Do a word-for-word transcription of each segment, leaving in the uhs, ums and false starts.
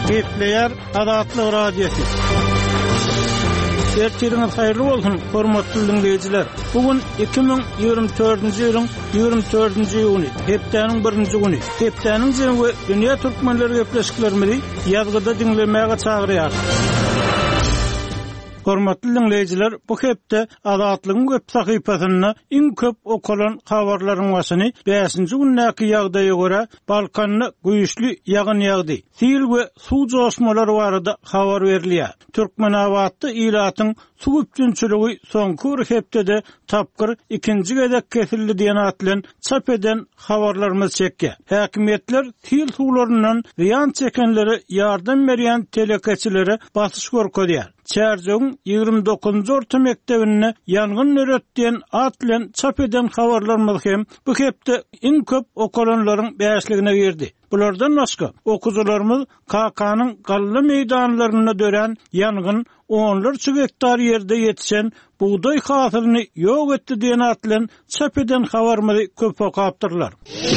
Gepleyer Adatlı Radyosu. Ertiriniz hayırlı olsun, hormatly dinleyijiler. Bugün iki bin ýygrimi dördünji ýylyň ýygrimi dördünji ýyly, hepdeniň birinji güni. Hepdeniň jemgy dünýä türkmenleri gepleşiklerini ýazgyda dinlemäge çagyrýar. Hormatly dinleyijiler, bu hepde Adatlyň web sahypasyna iň köp okulan habarlaryň başyny beşinji günnäki ýagdaýa görä Balkanyny güýçli ýagyn ýagdy. Sil we suw joşmalary barada habar berilýär. Türkmenawatda ilatyň suw üçinçiligi soňky hepde tapgyr ikinji gedek kesildi diýen atlan çap eden habarlarymyz çekdi. Häkimetler sil suwlaryndan ziýan çekenleri ýardam berýän telekeçilere basyş görkezýär. Çerjöň ýygrimi dokuzunji orta mektebine ýangyn nöretdiýen atlan çap eden habarlarymyz hem bu hepde iň köp okulanlaryň beşligine girdi. Bulardan başga okuwçylarymyz K K-nyň gally meýdanlaryna dören ýangyn onlarça hektar ýerde ýetişen buğday hasylyny ýok etdi diýen atlan çap eden habarmy köp okapdyrlar.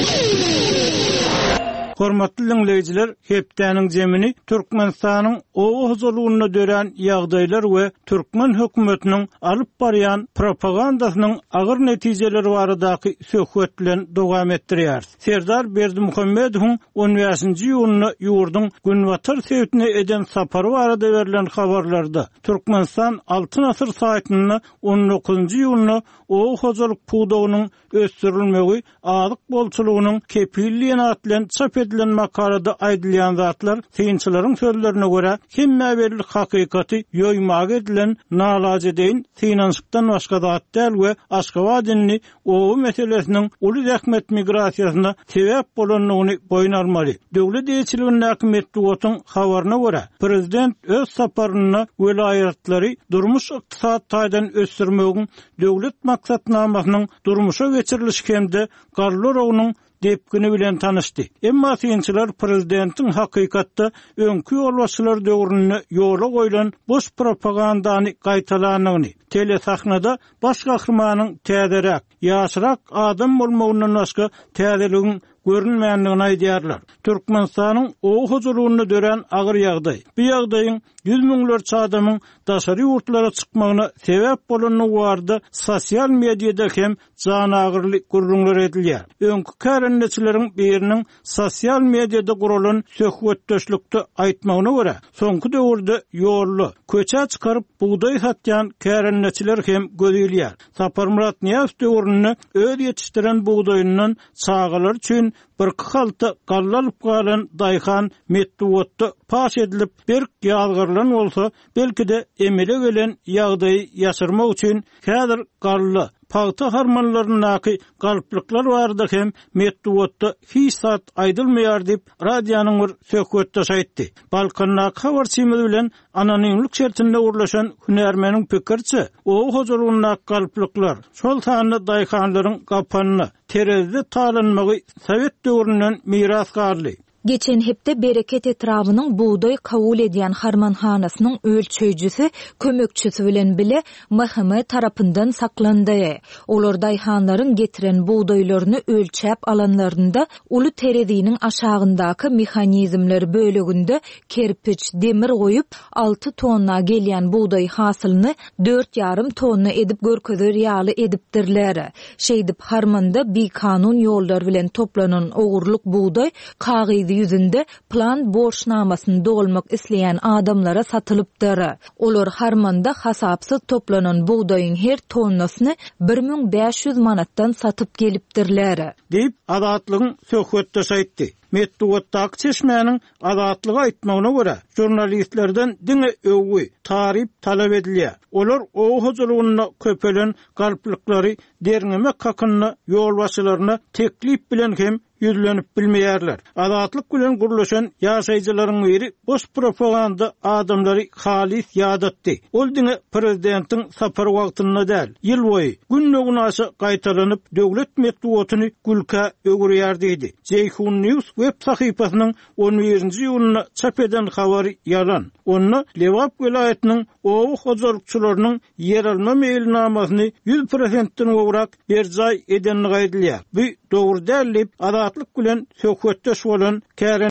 Hormatly dinleyijiler, hepdeniň jemini Türkmenistanyň owa huzurlugyna dören ýagdaýlar we Türkmen hökümetiniň alyp barýan propagandasynyň agyr netijeleri baradaky söhbet bilen dowam etdirýär. Serdar Berdimuhammedowyň on beşinji ýylyny ýurduň Günwatar sewtine eden sapary barada berilen habarlarda Türkmenistan Altyn asyr saýtyny on dokuzunji ýylyny owa huzurluk puwdagynyň ösdürilmegi azyk bolçulugynyň kepilliğine atlan çap edilen makalada aýdylýan zatlar synçylaryň sözlerine görä hemme berlik hakykaty ýoýmak edilen nalajedeýin synanşykdan başga zat däl we Aşgabatdyny owa meselesiniň uly zähmet migrasiýasyna sebäp bolanlygyny boýun almaly. Döwlet ýetirliginiň häkimetligiň habaryna görä prezident öz saparyny welaýatlary durmuş ykdysat taýdan ösdürmegiň döwlet maksatnamasynyň durmuşa geçirilişi hemde garlarowynyň depkini bilen tanışdy. Emma synçylar prezidentiň hakykatda öňkü ýolbaşçylar döwrüne ýola goýulan boş propagandany gaýtalanyny, telesahynada baş gahrymanyň täzerak, ýaşyrak adam bolmagynyň başga täzeligiň görünmeýändigini aýdýarlar. Türkmenistanyň owa huzurlugyna dören agyr ýagdaý. Bu ýagdaýyň ýüz miňlerçe adamyň daşary ýurtlara çykmagyna sebäp bolanyny bardy sosial mediada hem jan agyrlyk gurrunlar edilýär. Öňkü kärenleçileriň biriniň sosial mediada gurulan söhbetdeşlikde aýtmagyna görä, soňky döwürde ýolly, köçä çykaryp buğday satýan kärenleçiler hem gözelýär. Sapar Murat Niýazow döwrüne öz ýetişdiren buğdaýyndan çağalar üçin bir halta gallalyp galan daýhan metduwatda paş edilip bir ýalgyrlan bolsa, belki de emele gelen ýagdaýy ýaşyrmak üçin häzir gally pagta harmanlarynaky galplyklar barda hem metduwatda hiç sat aýdylmaýar dip radionyň bir söhbetde aýtdy. Balkannak habarçymyz bilen anonimlik şertinde urlaşan hünärmeniň pikirçi, o huzurlugyna galplyklar şol sany daýhanlaryň gapanyny terezde talanmagy Sowet döwründen miras garly. Geçen hepde Bereket etrawynyň buğday kabul edýän harmanhanasynyň ölçüjüsi kömekçisi bilen bile mahkeme tarapyndan saklandy. Olar daýhanlaryň getiren buğdaýlaryny ölçäp alanlarynda uly terediňiň aşagyndaky mehanizmler böleginde kerpiç, demir goýup alty tonna gelýän buğday hasylyny dört ýarym tonna edip görkezer ýaly edipdirler. Şeýdip harmanda bir kanun ýollar bilen toplanan ogurluk buğday kagy yüzünde plan borçnamasyny dolmak isleýän adamlara satylypdyr. Olar harmanda hasapsy toplanan buğdaýyň her tonnasyny bir miň beş ýüz manatdan satyp gelipdirler. Diýip Adatlygyň söhbetde aýtdy. Metduwatdaky çeşmäniň adatlygy aýtmagyna görä, jurnalistlerden diňe öwgi, tarif talap edilýär. Olar owa huzurlugyna köpelen galplyklary derňemek hakyny ýolbaşçylaryna teklip bilen hem ýüzlenip bilmeýärler. Adatlyk bilen gurulşan ýaşaýjylaryň biri boş propaganda adamlary halis ýadatdy. Ol diňe prezidentiň sapar wagtyna däl, ýyl boýy günnügüne aşy gaýtalanyp döwlet metduwatyny gülkä öwürýärdi. Ceyhun News web sahypasynyň on birinji ýylyna çap eden habary ýalan. Onu Lewap welaýatynyň owa huzurlukçylarynyň yer alma meýilnamasyny yüz prosentden gowrak berjaý edenligi aýdylýar. Bu dogry däl diýip adatlyk bilen söhbetdeş bolan